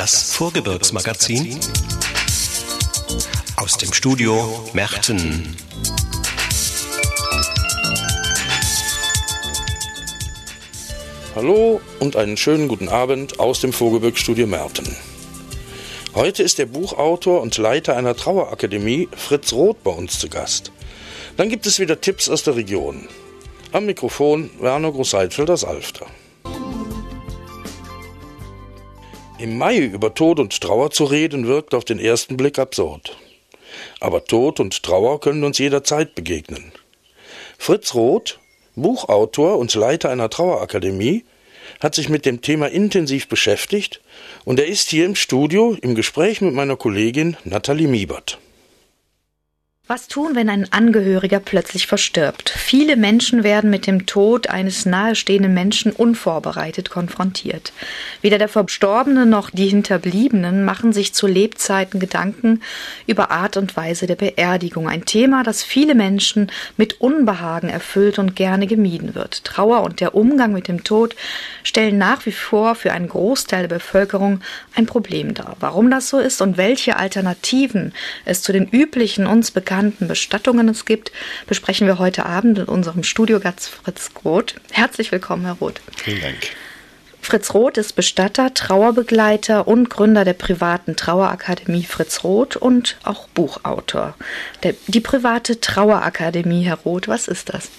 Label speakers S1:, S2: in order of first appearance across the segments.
S1: Das Vorgebirgsmagazin aus dem Studio Merten.
S2: Hallo und einen schönen guten Abend aus dem Vorgebirgsstudio Merten. Heute ist der Buchautor und Leiter einer Trauerakademie, Fritz Roth, bei uns zu Gast. Dann gibt es wieder Tipps aus der Region. Am Mikrofon Werner Großheidfeld aus Alfter. Im Mai über Tod und Trauer zu reden, wirkt auf den ersten Blick absurd. Aber Tod und Trauer können uns jederzeit begegnen. Fritz Roth, Buchautor und Leiter einer Trauerakademie, hat sich mit dem Thema intensiv beschäftigt und er ist hier im Studio im Gespräch mit meiner Kollegin Nathalie Miebert.
S3: Was tun, wenn ein Angehöriger plötzlich verstirbt? Viele Menschen werden mit dem Tod eines nahestehenden Menschen unvorbereitet konfrontiert. Weder der Verstorbene noch die Hinterbliebenen machen sich zu Lebzeiten Gedanken über Art und Weise der Beerdigung. Ein Thema, das viele Menschen mit Unbehagen erfüllt und gerne gemieden wird. Trauer und der Umgang mit dem Tod stellen nach wie vor für einen Großteil der Bevölkerung ein Problem dar. Warum das so ist und welche Alternativen es zu den üblichen, uns bekannten Bestattungen es gibt, besprechen wir heute Abend in unserem Studiogast Fritz Roth. Herzlich willkommen, Herr Roth.
S4: Vielen Dank.
S3: Fritz Roth ist Bestatter, Trauerbegleiter und Gründer der privaten Trauerakademie Fritz Roth und auch Buchautor. Die private Trauerakademie, Herr Roth, was ist das?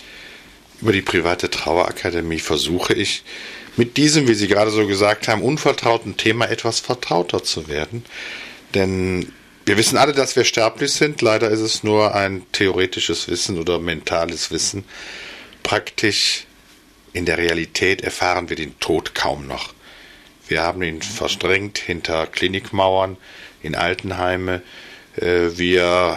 S4: Über die private Trauerakademie versuche ich, mit diesem, wie Sie gerade so gesagt haben, unvertrauten Thema etwas vertrauter zu werden. Denn wir wissen alle, dass wir sterblich sind. Leider ist es nur ein theoretisches Wissen oder mentales Wissen. Praktisch in der Realität erfahren wir den Tod kaum noch. Wir haben ihn verstrengt hinter Klinikmauern, in Altenheime. Wir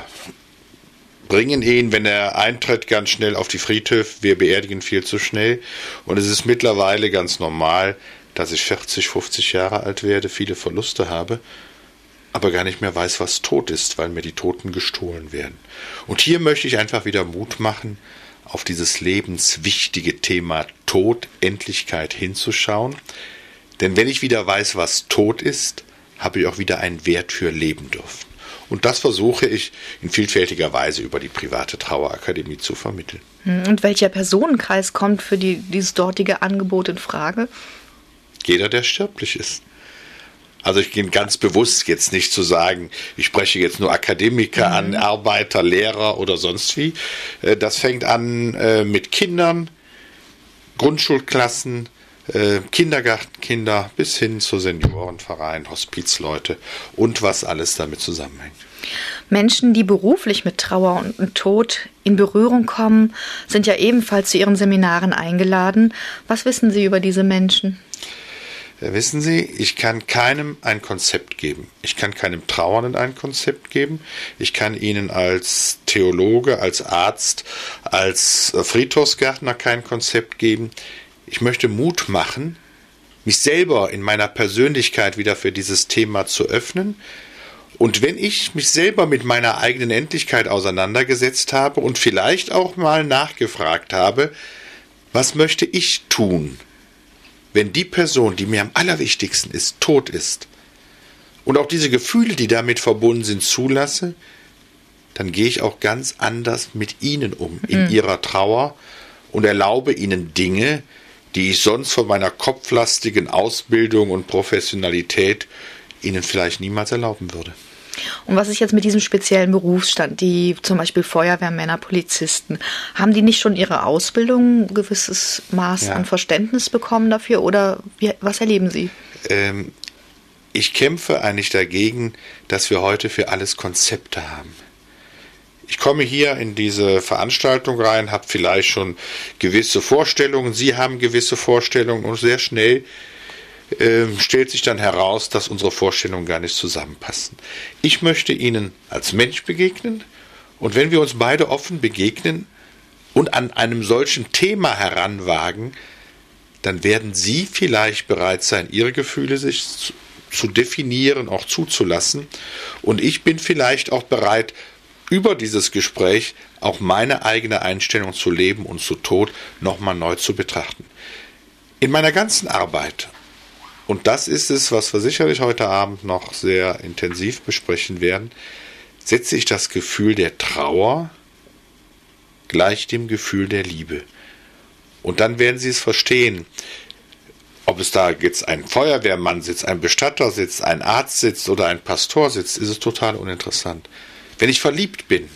S4: bringen ihn, wenn er eintritt, ganz schnell auf die Friedhöfe. Wir beerdigen viel zu schnell. Und es ist mittlerweile ganz normal, dass ich 40, 50 Jahre alt werde, viele Verluste habe, aber gar nicht mehr weiß, was tot ist, weil mir die Toten gestohlen werden. Und hier möchte ich einfach wieder Mut machen, auf dieses lebenswichtige Thema Tod, Endlichkeit hinzuschauen. Denn wenn ich wieder weiß, was tot ist, habe ich auch wieder einen Wert für Leben dürfen. Und das versuche ich in vielfältiger Weise über die private Trauerakademie zu vermitteln.
S3: Und welcher Personenkreis kommt für dieses dortige Angebot in Frage?
S4: Jeder, der sterblich ist. Also ich gehe ganz bewusst jetzt nicht zu sagen, ich spreche jetzt nur Akademiker an, Arbeiter, Lehrer oder sonst wie. Das fängt an mit Kindern, Grundschulklassen, Kindergartenkinder bis hin zu Seniorenvereinen, Hospizleute und was alles damit zusammenhängt.
S3: Menschen, die beruflich mit Trauer und Tod in Berührung kommen, sind ja ebenfalls zu ihren Seminaren eingeladen. Was wissen Sie über diese Menschen?
S4: Wissen Sie, ich kann keinem ein Konzept geben. Ich kann keinem Trauernden ein Konzept geben. Ich kann Ihnen als Theologe, als Arzt, als Friedhofsgärtner kein Konzept geben. Ich möchte Mut machen, mich selber in meiner Persönlichkeit wieder für dieses Thema zu öffnen. Und wenn ich mich selber mit meiner eigenen Endlichkeit auseinandergesetzt habe und vielleicht auch mal nachgefragt habe, was möchte ich tun, wenn die Person, die mir am allerwichtigsten ist, tot ist und auch diese Gefühle, die damit verbunden sind, zulasse, dann gehe ich auch ganz anders mit ihnen um, in ihrer Trauer und erlaube ihnen Dinge, die ich sonst von meiner kopflastigen Ausbildung und Professionalität ihnen vielleicht niemals erlauben würde.
S3: Und was ist jetzt mit diesem speziellen Berufsstand, die zum Beispiel Feuerwehrmänner, Polizisten, haben die nicht schon ihre Ausbildung, ein gewisses Maß an Verständnis bekommen dafür oder was erleben Sie?
S4: Ich kämpfe eigentlich dagegen, dass wir heute für alles Konzepte haben. Ich komme hier in diese Veranstaltung rein, habe vielleicht schon gewisse Vorstellungen, Sie haben gewisse Vorstellungen und sehr schnell stellt sich dann heraus, dass unsere Vorstellungen gar nicht zusammenpassen. Ich möchte Ihnen als Mensch begegnen und wenn wir uns beide offen begegnen und an einem solchen Thema heranwagen, dann werden Sie vielleicht bereit sein, Ihre Gefühle sich zu definieren, auch zuzulassen und ich bin vielleicht auch bereit, über dieses Gespräch auch meine eigene Einstellung zu Leben und zu Tod nochmal neu zu betrachten. In meiner ganzen Arbeit Und das ist es, was wir sicherlich heute Abend noch sehr intensiv besprechen werden, setze ich das Gefühl der Trauer gleich dem Gefühl der Liebe. Und dann werden Sie es verstehen, ob es da jetzt ein Feuerwehrmann sitzt, ein Bestatter sitzt, ein Arzt sitzt oder ein Pastor sitzt, ist es total uninteressant. Wenn ich verliebt bin,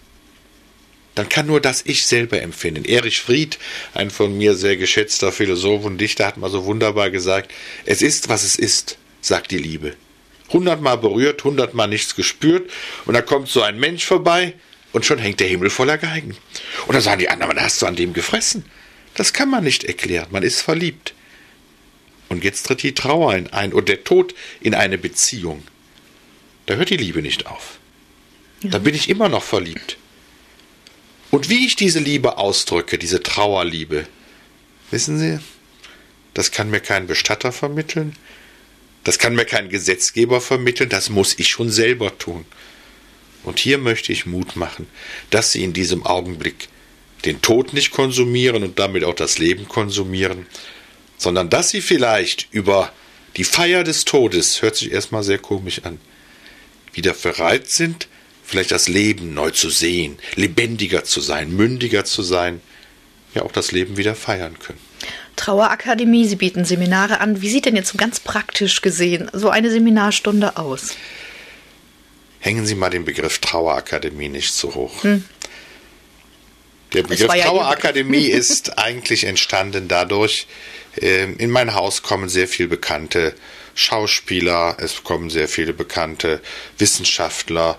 S4: dann kann nur das ich selber empfinden. Erich Fried, ein von mir sehr geschätzter Philosoph und Dichter, hat mal so wunderbar gesagt, es ist, was es ist, sagt die Liebe. 100-mal berührt, 100-mal nichts gespürt und da kommt so ein Mensch vorbei und schon hängt der Himmel voller Geigen. Und dann sagen die anderen, was hast du an dem gefressen? Das kann man nicht erklären, man ist verliebt. Und jetzt tritt die Trauer ein und der Tod in eine Beziehung. Da hört die Liebe nicht auf. Da bin ich immer noch verliebt. Und wie ich diese Liebe ausdrücke, diese Trauerliebe, wissen Sie, das kann mir kein Bestatter vermitteln, das kann mir kein Gesetzgeber vermitteln, das muss ich schon selber tun. Und hier möchte ich Mut machen, dass Sie in diesem Augenblick den Tod nicht konsumieren und damit auch das Leben konsumieren, sondern dass Sie vielleicht über die Feier des Todes, hört sich erstmal sehr komisch an, wieder bereit sind, vielleicht das Leben neu zu sehen, lebendiger zu sein, mündiger zu sein, ja auch das Leben wieder feiern können.
S3: Trauerakademie, Sie bieten Seminare an. Wie sieht denn jetzt so ganz praktisch gesehen so eine Seminarstunde aus?
S4: Hängen Sie mal den Begriff Trauerakademie nicht so hoch. Der Begriff Trauerakademie ist eigentlich entstanden dadurch, in mein Haus kommen sehr viele bekannte Schauspieler, es kommen sehr viele bekannte Wissenschaftler,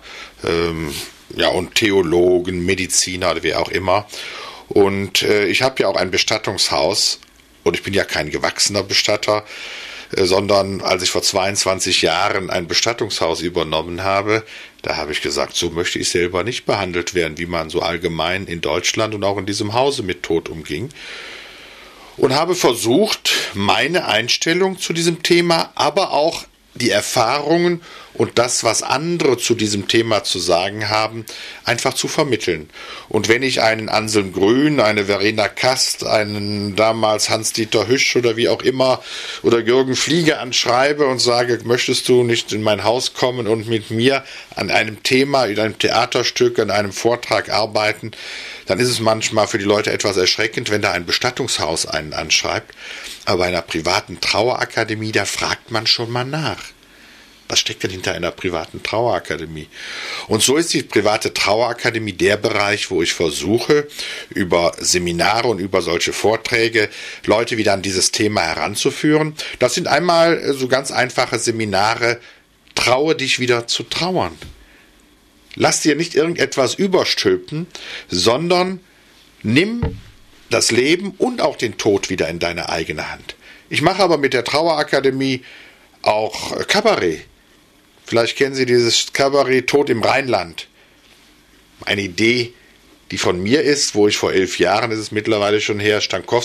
S4: und Theologen, Mediziner oder wie auch immer. Und ich habe ja auch ein Bestattungshaus und ich bin ja kein gewachsener Bestatter, sondern als ich vor 22 Jahren ein Bestattungshaus übernommen habe, da habe ich gesagt, so möchte ich selber nicht behandelt werden, wie man so allgemein in Deutschland und auch in diesem Hause mit Tod umging. Und habe versucht, meine Einstellung zu diesem Thema, aber auch die Erfahrungen und das, was andere zu diesem Thema zu sagen haben, einfach zu vermitteln. Und wenn ich einen Anselm Grün, eine Verena Kast, einen damals Hans-Dieter Hüsch oder wie auch immer oder Jürgen Fliege anschreibe und sage, möchtest du nicht in mein Haus kommen und mit mir an einem Thema, in einem Theaterstück, an einem Vortrag arbeiten, dann ist es manchmal für die Leute etwas erschreckend, wenn da ein Bestattungshaus einen anschreibt. Aber bei einer privaten Trauerakademie, da fragt man schon mal nach. Was steckt denn hinter einer privaten Trauerakademie? Und so ist die private Trauerakademie der Bereich, wo ich versuche, über Seminare und über solche Vorträge Leute wieder an dieses Thema heranzuführen. Das sind einmal so ganz einfache Seminare, traue dich wieder zu trauern. Lass dir nicht irgendetwas überstülpen, sondern nimm das Leben und auch den Tod wieder in deine eigene Hand. Ich mache aber mit der Trauerakademie auch Kabarett. Vielleicht kennen Sie dieses Kabarett Tod im Rheinland. Eine Idee, die von mir ist, wo ich vor 11 Jahren, ist es mittlerweile schon her,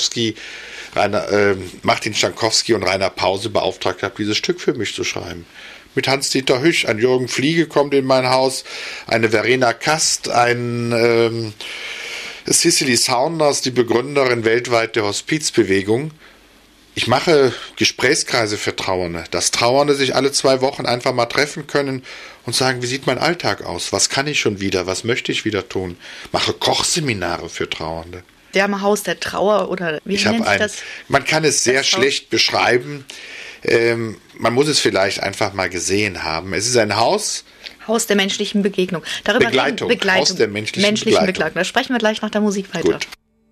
S4: Martin Stankowski und Rainer Pause beauftragt habe, dieses Stück für mich zu schreiben. Mit Hans-Dieter Hüsch, ein Jürgen Fliege kommt in mein Haus, eine Verena Kast, ein Cicely Saunders, die Begründerin weltweit der Hospizbewegung. Ich mache Gesprächskreise für Trauernde, dass Trauernde sich alle 2 Wochen einfach mal treffen können und sagen, wie sieht mein Alltag aus? Was kann ich schon wieder? Was möchte ich wieder tun? Mache Kochseminare für Trauernde.
S3: Sie haben ein Haus der Trauer oder wie nennt sich das?
S4: Man kann es sehr schlecht beschreiben. Man muss es vielleicht einfach mal gesehen haben. Es ist ein Haus
S3: der menschlichen Begegnung.
S4: Begleitung. Haus der menschlichen Begleitung.
S3: Da sprechen wir gleich nach der Musik weiter.
S4: Gut.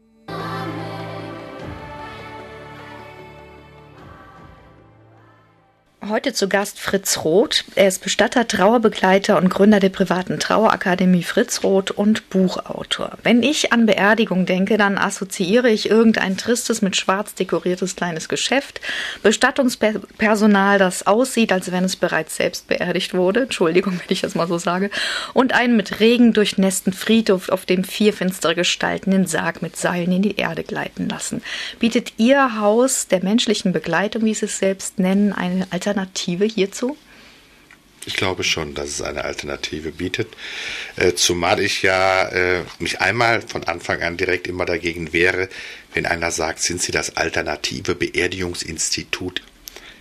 S3: Heute zu Gast Fritz Roth. Er ist Bestatter, Trauerbegleiter und Gründer der privaten Trauerakademie Fritz Roth und Buchautor. Wenn ich an Beerdigung denke, dann assoziiere ich irgendein tristes, mit schwarz dekoriertes kleines Geschäft, Bestattungspersonal, das aussieht, als wenn es bereits selbst beerdigt wurde, Entschuldigung, wenn ich das mal so sage, und einen mit Regen durchnässten Friedhof, auf dem 4 finstere Gestalten den Sarg mit Seilen in die Erde gleiten lassen. Bietet Ihr Haus der menschlichen Begleitung, wie Sie es selbst nennen, eine Alternative hierzu?
S4: Ich glaube schon, dass es eine Alternative bietet, zumal ich ja mich einmal von Anfang an direkt immer dagegen wehre, wenn einer sagt, sind Sie das alternative Beerdigungsinstitut?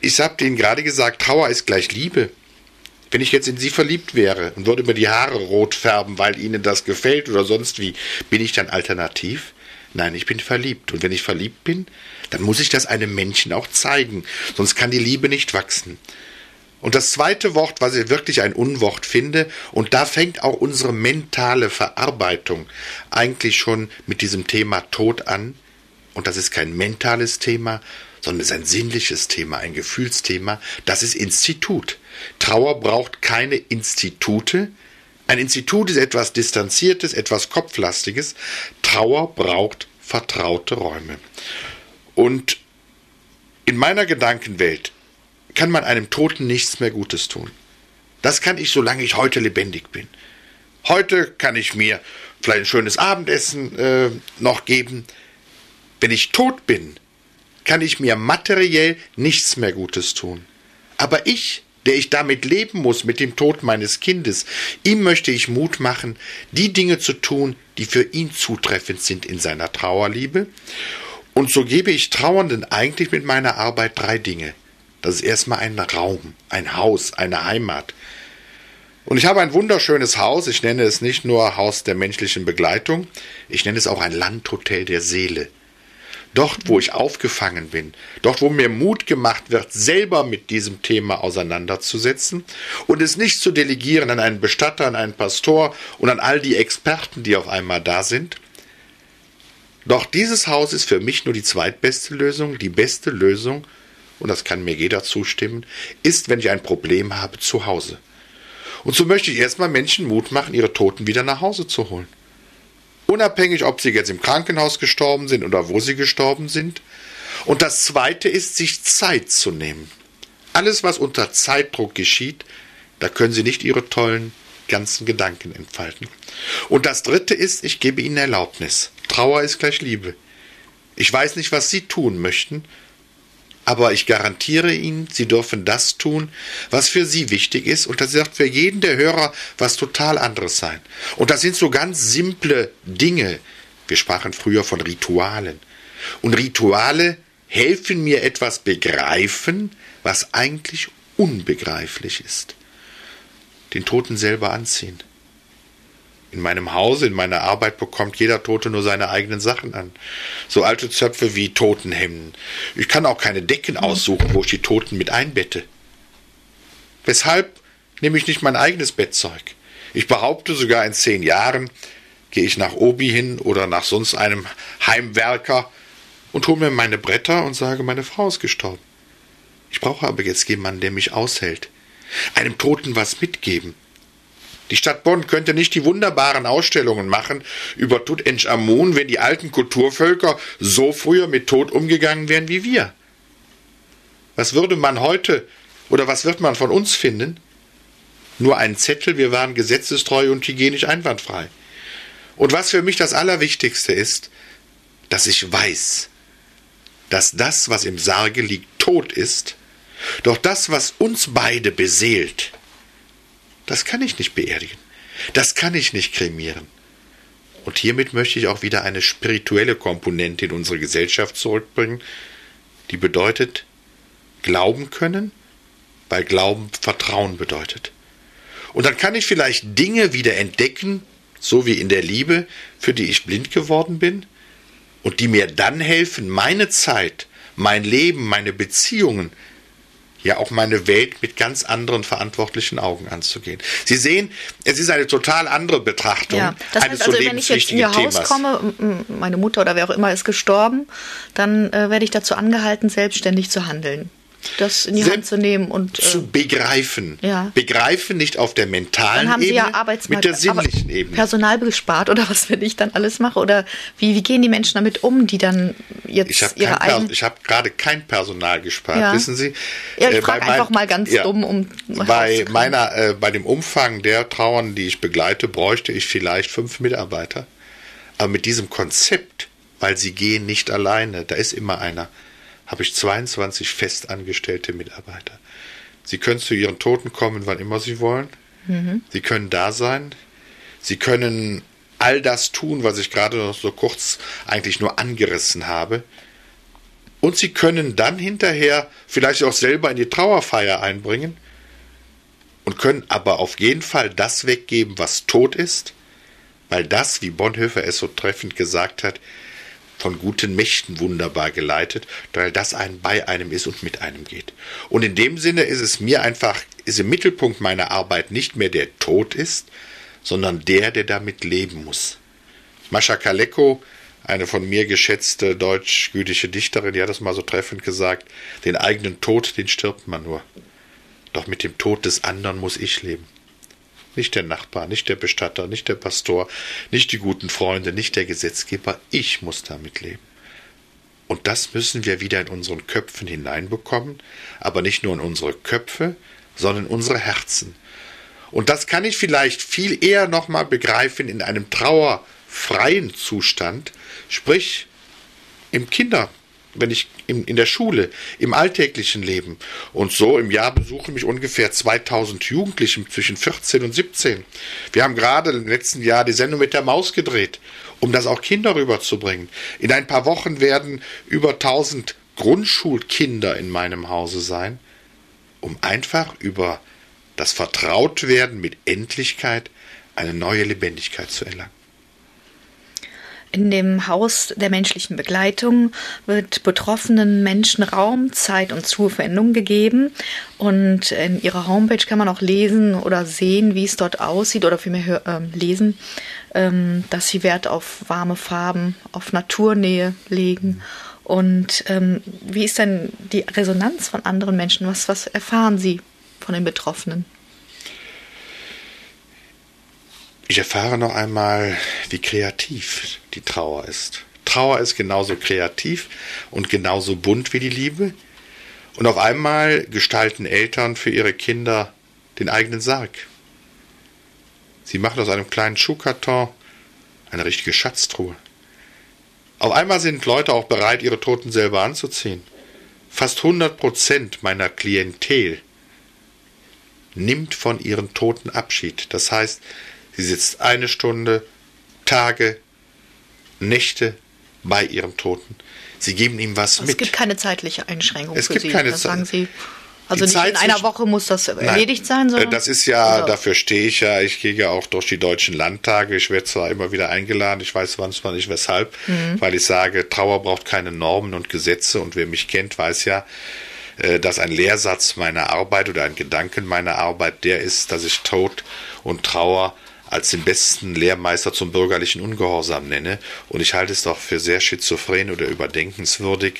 S4: ich habe Ihnen gerade gesagt, Trauer ist gleich Liebe. Wenn ich jetzt in Sie verliebt wäre und würde mir die Haare rot färben, weil Ihnen das gefällt oder sonst wie, bin ich dann alternativ? Nein, ich bin verliebt. Und wenn ich verliebt bin, dann muss ich das einem Menschen auch zeigen. Sonst kann die Liebe nicht wachsen. Und das zweite Wort, was ich wirklich ein Unwort finde, und da fängt auch unsere mentale Verarbeitung eigentlich schon mit diesem Thema Tod an. Und das ist kein mentales Thema, sondern es ist ein sinnliches Thema, ein Gefühlsthema. Das ist Institut. Trauer braucht keine Institute. Ein Institut ist etwas Distanziertes, etwas Kopflastiges. Trauer braucht vertraute Räume. Und in meiner Gedankenwelt kann man einem Toten nichts mehr Gutes tun. Das kann ich, solange ich heute lebendig bin. Heute kann ich mir vielleicht ein schönes Abendessen noch geben. Wenn ich tot bin, kann ich mir materiell nichts mehr Gutes tun. Aber ich, der ich damit leben muss, mit dem Tod meines Kindes, ihm möchte ich Mut machen, die Dinge zu tun, die für ihn zutreffend sind in seiner Trauerliebe. Und so gebe ich Trauernden eigentlich mit meiner Arbeit 3 Dinge. Das ist erstmal ein Raum, ein Haus, eine Heimat. Und ich habe ein wunderschönes Haus, ich nenne es nicht nur Haus der menschlichen Begleitung, ich nenne es auch ein Landhotel der Seele. Dort, wo ich aufgefangen bin, dort, wo mir Mut gemacht wird, selber mit diesem Thema auseinanderzusetzen und es nicht zu delegieren an einen Bestatter, an einen Pastor und an all die Experten, die auf einmal da sind. Doch dieses Haus ist für mich nur die zweitbeste Lösung. Die beste Lösung, und das kann mir jeder zustimmen, ist, wenn ich ein Problem habe, zu Hause. Und so möchte ich erstmal Menschen Mut machen, ihre Toten wieder nach Hause zu holen. Unabhängig, ob sie jetzt im Krankenhaus gestorben sind oder wo sie gestorben sind. Und das Zweite ist, sich Zeit zu nehmen. Alles, was unter Zeitdruck geschieht, da können sie nicht ihre tollen ganzen Gedanken entfalten. Und das Dritte ist, ich gebe ihnen Erlaubnis. Trauer ist gleich Liebe. Ich weiß nicht, was sie tun möchten, aber ich garantiere Ihnen, Sie dürfen das tun, was für Sie wichtig ist. Und das wird für jeden der Hörer was total anderes sein. Und das sind so ganz simple Dinge. Wir sprachen früher von Ritualen. Und Rituale helfen mir etwas begreifen, was eigentlich unbegreiflich ist. Den Toten selber anziehen. In meinem Hause, in meiner Arbeit bekommt jeder Tote nur seine eigenen Sachen an. So alte Zöpfe wie Totenhemden. Ich kann auch keine Decken aussuchen, wo ich die Toten mit einbette. Weshalb nehme ich nicht mein eigenes Bettzeug? Ich behaupte sogar, in 10 Jahren gehe ich nach Obi hin oder nach sonst einem Heimwerker und hole mir meine Bretter und sage, meine Frau ist gestorben. Ich brauche aber jetzt jemanden, der mich aushält. Einem Toten was mitgeben. Die Stadt Bonn könnte nicht die wunderbaren Ausstellungen machen über Tutanchamun, wenn die alten Kulturvölker so früher mit Tod umgegangen wären wie wir. Was würde man heute oder was wird man von uns finden? Nur einen Zettel, wir waren gesetzestreu und hygienisch einwandfrei. Und was für mich das Allerwichtigste ist, dass ich weiß, dass das, was im Sarge liegt, tot ist, doch das, was uns beide beseelt, das kann ich nicht beerdigen. Das kann ich nicht kremieren. Und hiermit möchte ich auch wieder eine spirituelle Komponente in unsere Gesellschaft zurückbringen, die bedeutet, glauben können, weil Glauben Vertrauen bedeutet. Und dann kann ich vielleicht Dinge wieder entdecken, so wie in der Liebe, für die ich blind geworden bin, und die mir dann helfen, meine Zeit, mein Leben, meine Beziehungen, ja auch meine Welt mit ganz anderen verantwortlichen Augen anzugehen. Sie sehen, es ist eine total andere Betrachtung eines so lebenswichtigen Themas. Wenn ich jetzt in Ihr Haus komme,
S3: meine Mutter oder wer auch immer ist gestorben, dann werde ich dazu angehalten, selbstständig zu handeln. Das in die Hand zu nehmen und
S4: zu begreifen. Ja. Begreifen nicht auf der mentalen
S3: dann haben Sie
S4: Ebene,
S3: ja
S4: mit der sinnlichen Ebene.
S3: Personal gespart oder was, wenn ich dann alles mache? Oder wie gehen die Menschen damit um, die dann jetzt
S4: ich habe gerade kein Personal gespart, wissen Sie?
S3: Ja, ich frage einfach mal ganz dumm,
S4: bei dem Umfang der Trauernden, die ich begleite, bräuchte ich vielleicht 5 Mitarbeiter. Aber mit diesem Konzept, weil sie gehen nicht alleine, da ist immer einer, habe ich 22 festangestellte Mitarbeiter. Sie können zu ihren Toten kommen, wann immer sie wollen. Sie können da sein. Sie können all das tun, was ich gerade noch so kurz eigentlich nur angerissen habe. Und sie können dann hinterher vielleicht auch selber in die Trauerfeier einbringen und können aber auf jeden Fall das weggeben, was tot ist, weil das, wie Bonhoeffer es so treffend gesagt hat, von guten Mächten wunderbar geleitet, weil das bei einem ist und mit einem geht. Und in dem Sinne ist es mir einfach, ist im Mittelpunkt meiner Arbeit nicht mehr der Tod ist, sondern der damit leben muss. Mascha Kaleko, eine von mir geschätzte deutsch-jüdische Dichterin, die hat das mal so treffend gesagt, den eigenen Tod, den stirbt man nur. Doch mit dem Tod des anderen muss ich leben. Nicht der Nachbar, nicht der Bestatter, nicht der Pastor, nicht die guten Freunde, nicht der Gesetzgeber. Ich muss damit leben. Und das müssen wir wieder in unseren Köpfen hineinbekommen, aber nicht nur in unsere Köpfe, sondern in unsere Herzen. Und das kann ich vielleicht viel eher nochmal begreifen in einem trauerfreien Zustand, sprich wenn ich in der Schule, im alltäglichen Leben. Und so im Jahr besuchen mich ungefähr 2000 Jugendliche zwischen 14 und 17. Wir haben gerade im letzten Jahr die Sendung mit der Maus gedreht, um das auch Kinder rüberzubringen. In ein paar Wochen werden über 1000 Grundschulkinder in meinem Hause sein, um einfach über das Vertrautwerden mit Endlichkeit eine neue Lebendigkeit zu erlangen.
S3: In dem Haus der menschlichen Begleitung wird betroffenen Menschen Raum, Zeit und Zuwendung gegeben. Und in ihrer Homepage kann man auch lesen oder sehen, wie es dort aussieht, oder vielmehr lesen, dass sie Wert auf warme Farben, auf Naturnähe legen. Und wie ist denn die Resonanz von anderen Menschen? Was erfahren Sie von den Betroffenen?
S4: Ich erfahre noch einmal, wie kreativ die Trauer ist. Trauer ist genauso kreativ und genauso bunt wie die Liebe. Und auf einmal gestalten Eltern für ihre Kinder den eigenen Sarg. Sie machen aus einem kleinen Schuhkarton eine richtige Schatztruhe. Auf einmal sind Leute auch bereit, ihre Toten selber anzuziehen. Fast 100% meiner Klientel nimmt von ihren Toten Abschied. Das heißt, sie sitzt 1 Stunde, Tage, Nächte bei ihrem Toten. Sie geben ihm was mit.
S3: Es gibt keine zeitliche Einschränkung für Sie.
S4: Es gibt keine
S3: Zeit. Sagen Sie. Also
S4: nicht
S3: in einer Woche muss das erledigt sein, sondern?
S4: Das ist ja, dafür stehe ich ja. Ich gehe ja auch durch die deutschen Landtage. Ich werde zwar immer wieder eingeladen, ich weiß manchmal nicht weshalb, weil ich sage, Trauer braucht keine Normen und Gesetze. Und wer mich kennt, weiß ja, dass ein Lehrsatz meiner Arbeit oder ein Gedanken meiner Arbeit der ist, dass ich Tod und Trauer als den besten Lehrmeister zum bürgerlichen Ungehorsam nenne. Und ich halte es doch für sehr schizophren oder überdenkenswürdig,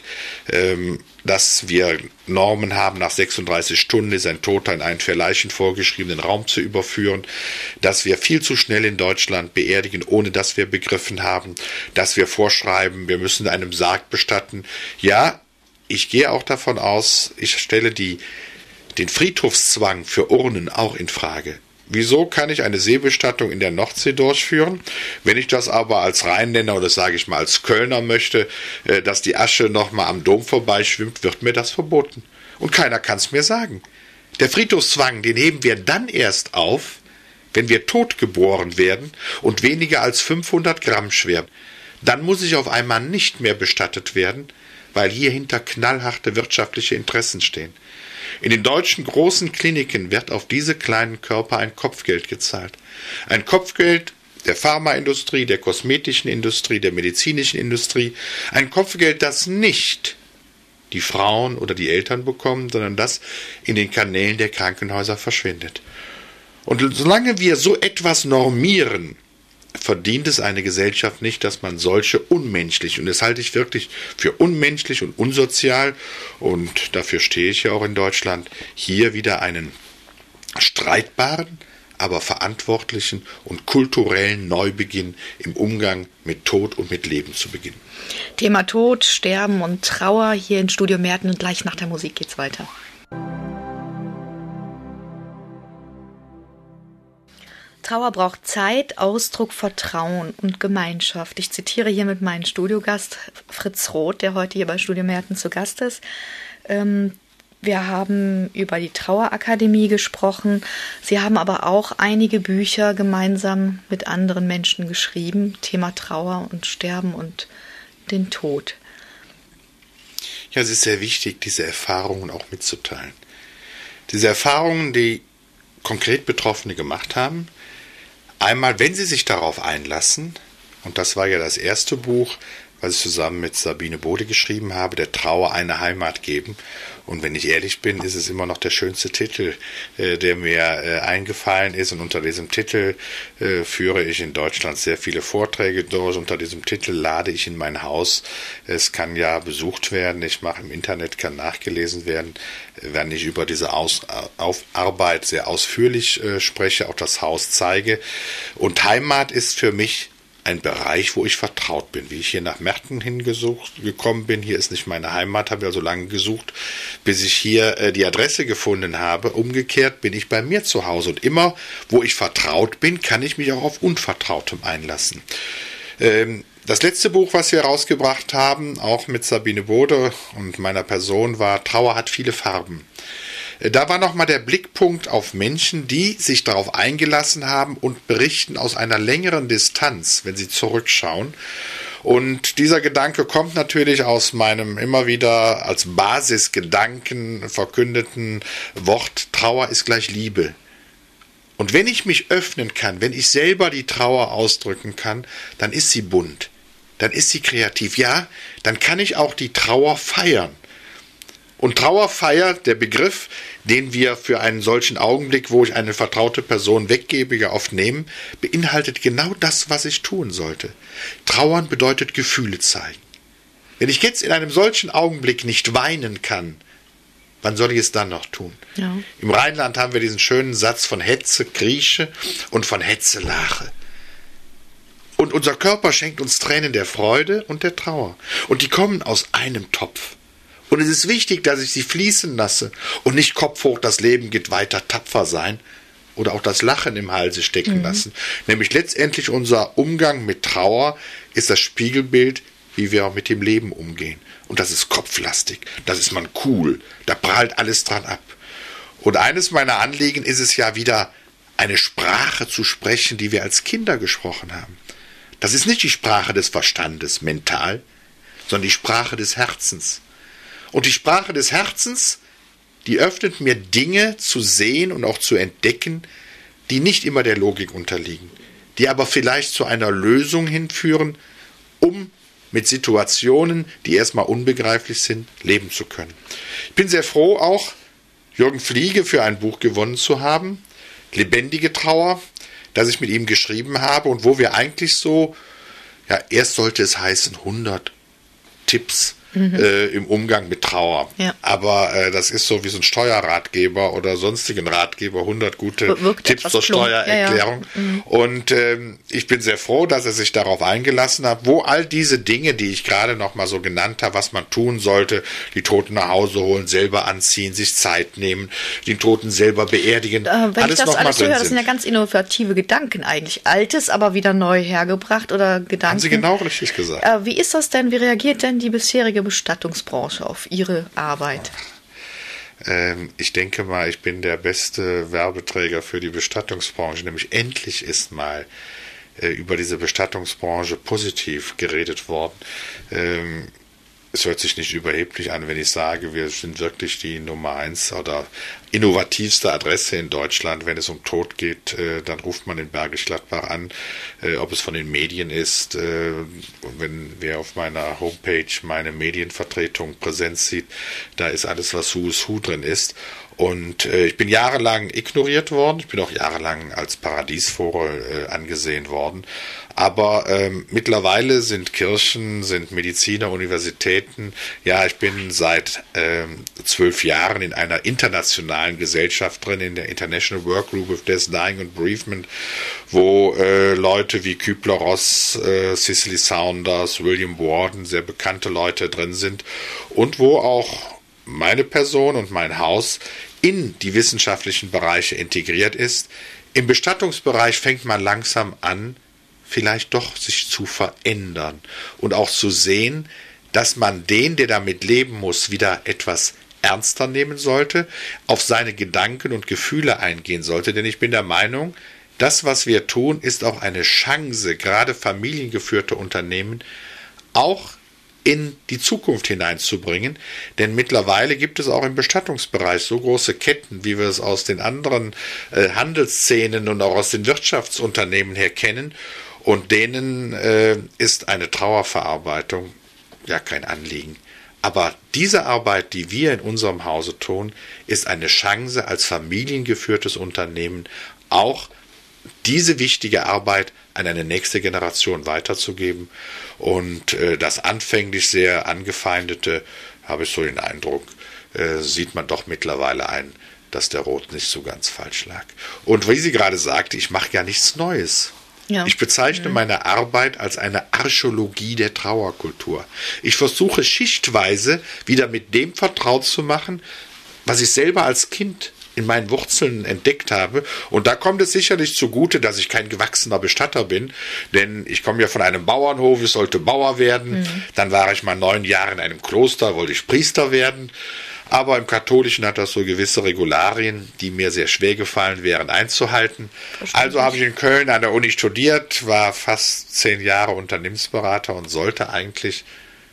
S4: dass wir Normen haben, nach 36 Stunden ist ein Toter in einen für Leichen vorgeschriebenen Raum zu überführen, dass wir viel zu schnell in Deutschland beerdigen, ohne dass wir begriffen haben, dass wir vorschreiben, wir müssen einem Sarg bestatten. Ja, ich gehe auch davon aus, ich stelle den Friedhofszwang für Urnen auch in Frage. Wieso kann ich eine Seebestattung in der Nordsee durchführen? Wenn ich das aber als Rheinländer oder sage ich mal als Kölner möchte, dass die Asche nochmal am Dom vorbeischwimmt, wird mir das verboten. Und keiner kann es mir sagen. Der Friedhofszwang, den heben wir dann erst auf, wenn wir tot geboren werden und weniger als 500 Gramm schwer. Dann muss ich auf einmal nicht mehr bestattet werden, weil hier hinter knallharte wirtschaftliche Interessen stehen. In den deutschen großen Kliniken wird auf diese kleinen Körper ein Kopfgeld gezahlt. Ein Kopfgeld der Pharmaindustrie, der kosmetischen Industrie, der medizinischen Industrie. Ein Kopfgeld, das nicht die Frauen oder die Eltern bekommen, sondern das in den Kanälen der Krankenhäuser verschwindet. Und solange wir so etwas normieren, verdient es eine Gesellschaft nicht, dass man solche unmenschlich, und das halte ich wirklich für unmenschlich und unsozial, und dafür stehe ich ja auch in Deutschland, hier wieder einen streitbaren, aber verantwortlichen und kulturellen Neubeginn im Umgang mit Tod und mit Leben zu beginnen.
S3: Thema Tod, Sterben und Trauer hier in Studio Merten, und gleich nach der Musik geht's weiter. Trauer braucht Zeit, Ausdruck, Vertrauen und Gemeinschaft. Ich zitiere hiermit meinen Studiogast Fritz Roth, der heute hier bei Studio Merten zu Gast ist. Wir haben über die Trauerakademie gesprochen. Sie haben aber auch einige Bücher gemeinsam mit anderen Menschen geschrieben. Thema Trauer und Sterben und den Tod.
S4: Ja, es ist sehr wichtig, diese Erfahrungen auch mitzuteilen. Diese Erfahrungen, die konkret Betroffene gemacht haben, einmal, wenn sie sich darauf einlassen, und das war ja das erste Buch, was ich zusammen mit Sabine Bode geschrieben habe, der Trauer eine Heimat geben. Und wenn ich ehrlich bin, ist es immer noch der schönste Titel, der mir eingefallen ist. Und unter diesem Titel führe ich in Deutschland sehr viele Vorträge durch. Unter diesem Titel lade ich in mein Haus. Es kann ja besucht werden. Ich mache im Internet, kann nachgelesen werden, wenn ich über diese Arbeit sehr ausführlich spreche, auch das Haus zeige. Und Heimat ist für mich ein Bereich, wo ich vertraut bin. Wie ich hier nach Merten hingekommen bin, hier ist nicht meine Heimat, habe ja so lange gesucht, bis ich hier die Adresse gefunden habe. Umgekehrt bin ich bei mir zu Hause. Und immer, wo ich vertraut bin, kann ich mich auch auf Unvertrautem einlassen. Das letzte Buch, was wir herausgebracht haben, auch mit Sabine Bode und meiner Person, war Trauer hat viele Farben. Da war nochmal der Blickpunkt auf Menschen, die sich darauf eingelassen haben und berichten aus einer längeren Distanz, wenn sie zurückschauen. Und dieser Gedanke kommt natürlich aus meinem immer wieder als Basisgedanken verkündeten Wort, Trauer ist gleich Liebe. Und wenn ich mich öffnen kann, wenn ich selber die Trauer ausdrücken kann, dann ist sie bunt, dann ist sie kreativ. Ja, dann kann ich auch die Trauer feiern. Und Trauerfeier, der Begriff, den wir für einen solchen Augenblick, wo ich eine vertraute Person weggebe, ja oft nehmen, beinhaltet genau das, was ich tun sollte. Trauern bedeutet Gefühle zeigen. Wenn ich jetzt in einem solchen Augenblick nicht weinen kann, wann soll ich es dann noch tun? Ja. Im Rheinland haben wir diesen schönen Satz von Hetze krieche und von Hetze lache. Und unser Körper schenkt uns Tränen der Freude und der Trauer. Und die kommen aus einem Topf. Und es ist wichtig, dass ich sie fließen lasse und nicht kopfhoch das Leben geht weiter tapfer sein oder auch das Lachen im Halse stecken lassen. Nämlich letztendlich unser Umgang mit Trauer ist das Spiegelbild, wie wir auch mit dem Leben umgehen. Und das ist kopflastig, das ist man cool, da prallt alles dran ab. Und eines meiner Anliegen ist es ja wieder, eine Sprache zu sprechen, die wir als Kinder gesprochen haben. Das ist nicht die Sprache des Verstandes, mental, sondern die Sprache des Herzens. Und die Sprache des Herzens, die öffnet mir Dinge zu sehen und auch zu entdecken, die nicht immer der Logik unterliegen, die aber vielleicht zu einer Lösung hinführen, um mit Situationen, die erstmal unbegreiflich sind, leben zu können. Ich bin sehr froh, auch Jürgen Fliege für ein Buch gewonnen zu haben, Lebendige Trauer, das ich mit ihm geschrieben habe und wo wir eigentlich so, ja, erst sollte es heißen 100 Tipps im Umgang mit Trauer. Ja. Aber das ist so wie so ein Steuerratgeber oder sonstigen Ratgeber, 100 gute Tipps zur Steuererklärung. Ja, ja. Und ich bin sehr froh, dass er sich darauf eingelassen hat, wo all diese Dinge, die ich gerade noch mal so genannt habe, was man tun sollte, die Toten nach Hause holen, selber anziehen, sich Zeit nehmen, den Toten selber beerdigen,
S3: wenn alles ich das alles so höre, das sind ja ganz innovative Gedanken eigentlich. Altes, aber wieder neu hergebracht oder Gedanken.
S4: Haben Sie genau richtig gesagt.
S3: Wie ist das denn, wie reagiert denn die bisherige Bestattungsbranche auf Ihre Arbeit?
S4: Ich denke mal, ich bin der beste Werbeträger für die Bestattungsbranche, nämlich endlich ist mal über diese Bestattungsbranche positiv geredet worden. Es hört sich nicht überheblich an, wenn ich sage, wir sind wirklich die Nummer 1 oder innovativste Adresse in Deutschland. Wenn es um Tod geht, dann ruft man in Bergisch Gladbach an, ob es von den Medien ist. Wenn wer auf meiner Homepage meine Medienvertretung Präsenz sieht, da ist alles, was Who is Who drin ist. Und ich bin jahrelang ignoriert worden. Ich bin auch jahrelang als Paradiesvogel angesehen worden. Aber mittlerweile sind Kirchen, sind Mediziner, Universitäten. Ja, ich bin seit 12 Jahren in einer internationalen Gesellschaft drin, in der International Workgroup of Death, Dying and Bereavement, wo Leute wie Kübler-Ross, Cicely Saunders, William Borden, sehr bekannte Leute drin sind und wo auch meine Person und mein Haus in die wissenschaftlichen Bereiche integriert ist. Im Bestattungsbereich fängt man langsam an, vielleicht doch sich zu verändern und auch zu sehen, dass man den, der damit leben muss, wieder etwas ernster nehmen sollte, auf seine Gedanken und Gefühle eingehen sollte. Denn ich bin der Meinung, das, was wir tun, ist auch eine Chance, gerade familiengeführte Unternehmen, auch in die Zukunft hineinzubringen. Denn mittlerweile gibt es auch im Bestattungsbereich so große Ketten, wie wir es aus den anderen Handelsszenen und auch aus den Wirtschaftsunternehmen her kennen. Und denen ist eine Trauerverarbeitung ja kein Anliegen. Aber diese Arbeit, die wir in unserem Hause tun, ist eine Chance als familiengeführtes Unternehmen auch diese wichtige Arbeit an eine nächste Generation weiterzugeben. Und das anfänglich sehr angefeindete, habe ich so den Eindruck, sieht man doch mittlerweile ein, dass der Roth nicht so ganz falsch lag. Und wie sie gerade sagte, ich mache ja nichts Neues. Ja. Ich bezeichne meine Arbeit als eine Archäologie der Trauerkultur. Ich versuche schichtweise wieder mit dem vertraut zu machen, was ich selber als Kind in meinen Wurzeln entdeckt habe. Und da kommt es sicherlich zugute, dass ich kein gewachsener Bestatter bin, denn ich komme ja von einem Bauernhof, ich sollte Bauer werden. Dann war ich mal 9 Jahre in einem Kloster, wollte ich Priester werden. Aber im Katholischen hat das so gewisse Regularien, die mir sehr schwer gefallen wären, einzuhalten. Also habe ich in Köln an der Uni studiert, war fast 10 Jahre Unternehmensberater und sollte eigentlich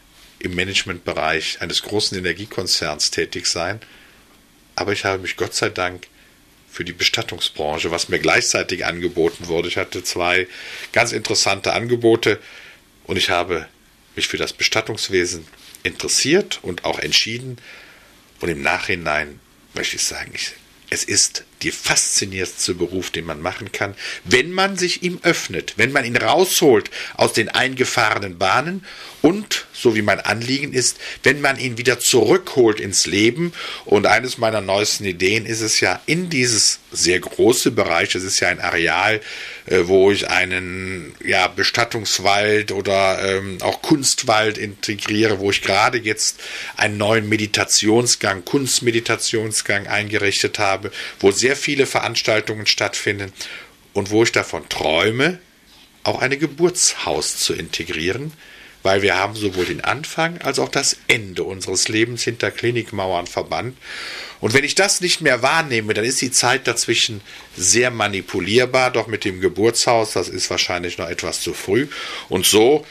S4: im Managementbereich eines großen Energiekonzerns tätig sein. Aber ich habe mich Gott sei Dank für die Bestattungsbranche, was mir gleichzeitig angeboten wurde. Ich hatte 2 ganz interessante Angebote und ich habe mich für das Bestattungswesen interessiert und auch entschieden. Und im Nachhinein möchte ich sagen, es ist der faszinierendste Beruf, den man machen kann, wenn man sich ihm öffnet, wenn man ihn rausholt aus den eingefahrenen Bahnen und, so wie mein Anliegen ist, wenn man ihn wieder zurückholt ins Leben. Und eines meiner neuesten Ideen ist es ja, in dieses sehr große Bereich, es ist ja ein Areal, wo ich einen Bestattungswald oder auch Kunstwald integriere, wo ich gerade jetzt einen neuen Meditationsgang, Kunstmeditationsgang eingerichtet habe, wo sehr viele Veranstaltungen stattfinden und wo ich davon träume, auch ein Geburtshaus zu integrieren, weil wir haben sowohl den Anfang als auch das Ende unseres Lebens hinter Klinikmauern verbannt. Und wenn ich das nicht mehr wahrnehme, dann ist die Zeit dazwischen sehr manipulierbar, doch mit dem Geburtshaus, das ist wahrscheinlich noch etwas zu früh. Und so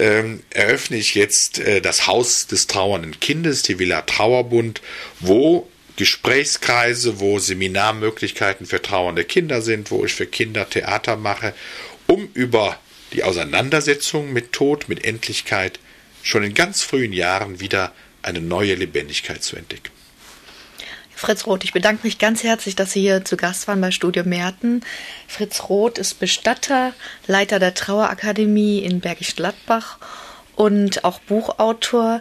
S4: eröffne ich jetzt das Haus des trauernden Kindes, die Villa Trauerbund, wo Gesprächskreise, wo Seminarmöglichkeiten für trauernde Kinder sind, wo ich für Kinder Theater mache, um über die Auseinandersetzung mit Tod, mit Endlichkeit schon in ganz frühen Jahren wieder eine neue Lebendigkeit zu entdecken.
S3: Fritz Roth, ich bedanke mich ganz herzlich, dass Sie hier zu Gast waren bei Studio Merten. Fritz Roth ist Bestatter, Leiter der Trauerakademie in Bergisch Gladbach und auch Buchautor.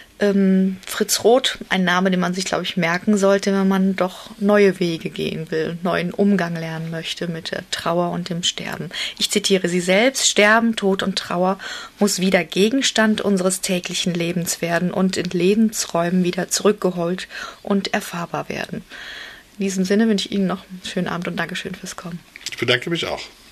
S3: Fritz Roth, ein Name, den man sich, glaube ich, merken sollte, wenn man doch neue Wege gehen will, neuen Umgang lernen möchte mit der Trauer und dem Sterben. Ich zitiere Sie selbst: Sterben, Tod und Trauer muss wieder Gegenstand unseres täglichen Lebens werden und in Lebensräumen wieder zurückgeholt und erfahrbar werden. In diesem Sinne wünsche ich Ihnen noch einen schönen Abend und Dankeschön fürs Kommen.
S4: Ich bedanke mich auch.